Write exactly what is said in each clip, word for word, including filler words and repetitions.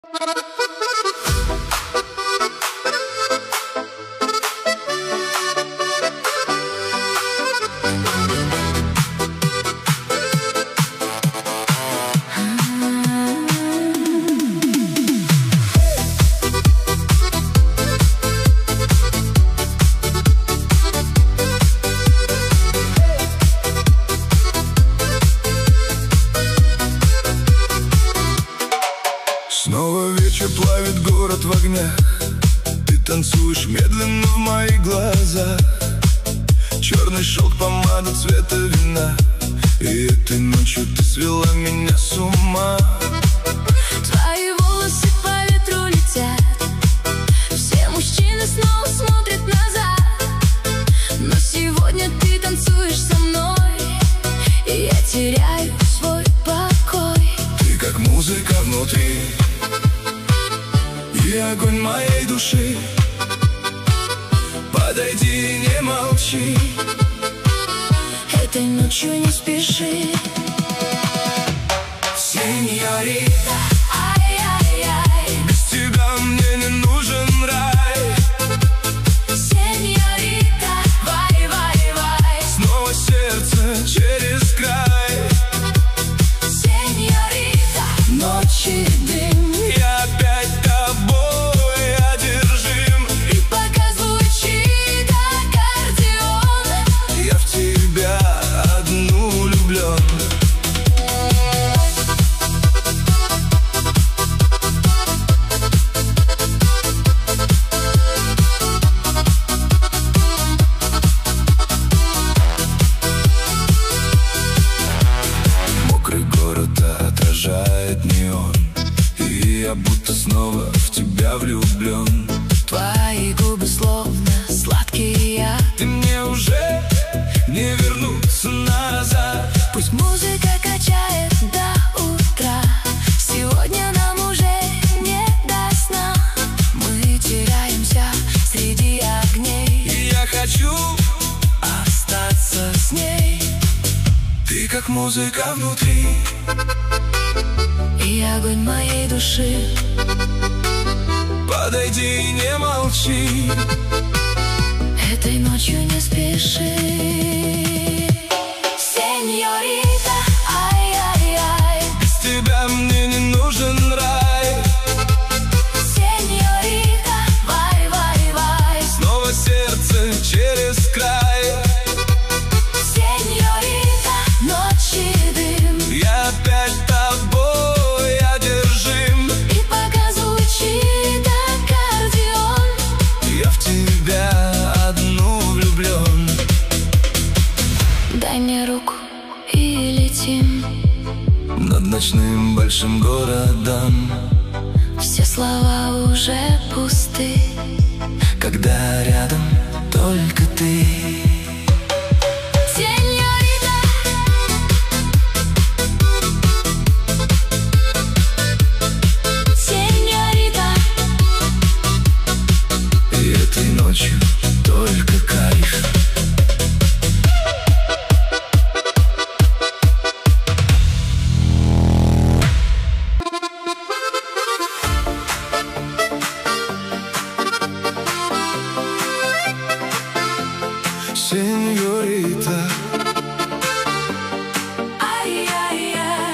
Снова вечер плавит город в огнях. Ты танцуешь медленно в моих глазах. Черный шелк, помада цвета вина. И этой ночью ты свела меня с ума. Твои волосы по ветру летят. Все мужчины снова смотрят назад. Но сегодня ты танцуешь со мной, и я теряю свой покой. Ты как музыка внутри и огонь моей души. Подойди, не молчи, этой ночью не спеши. Сеньорита, Ай-яй-яй, без тебя мне не нужен рай. сеньорита, вай-вай-вай, Снова сердце через край. сеньорита, ночи дым. Я опять тобой одержим. И пока звучит аккордеон, Я в тебя одну влюблен. Мокрый город отражает неон, и я будто снова в тебя влюблен. твои губы словно сладкий яд. Ты мне уже не вернуться назад. Пусть музыка качает до утра, сегодня нам уже не до сна. Мы теряемся среди огней, И я хочу, остаться с ней. ты как музыка внутри И огонь моей души. Подойди, не молчи, Этой ночью не спеши. Сеньорита, ай-яй-яй, без тебя мне не нужен рай. сеньорита, вай-вай-вай, Снова сердце через край. сеньорита, ночи дым. Я опять тобой одержим. И пока звучит аккордеон, Я в тебя одну влюблен. дай мне руку и летим. Над ночным большим городом, Все слова уже пусты, когда рядом только ты. сеньорита, сеньорита, И этой ночью только кайф. Сеньорита, ай-яй-яй.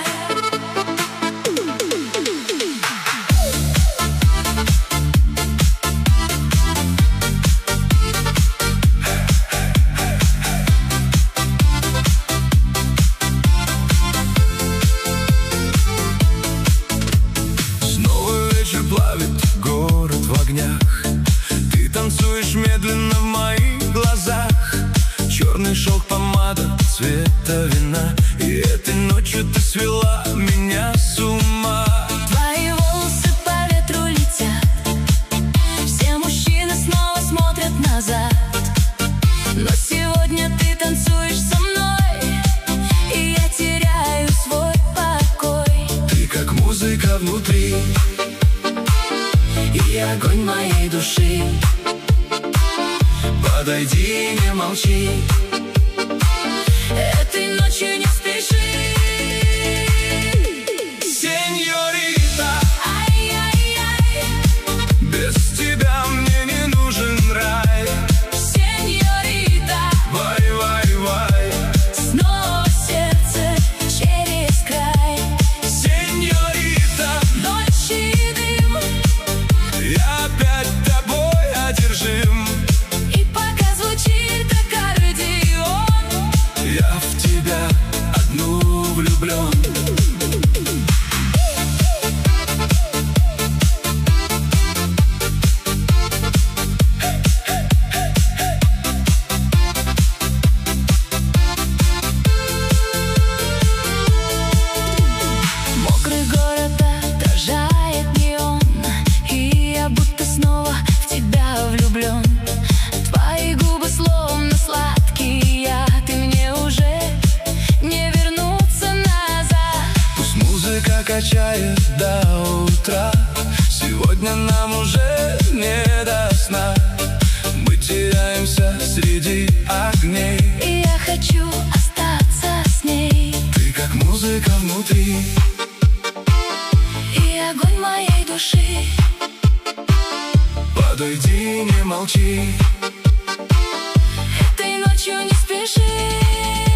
снова вечер плавит город в огнях. Ты танцуешь медленно в моих глазах. Черный шелк, помада цвета вина. И этой ночью ты свела меня с ума. Твои волосы по ветру летят. Все мужчины снова смотрят назад. Но сегодня ты танцуешь со мной, и я теряю свой покой. Ты как музыка внутри И огонь моей души. Подойди, не молчи, Этой ночью не спеши. сеньорита, Ай-яй-яй. сегодня нам уже не до сна. Мы теряемся среди огней, и я хочу остаться с ней. ты как музыка внутри, и огонь моей души. Подойди, не молчи, Этой ночью не спеши.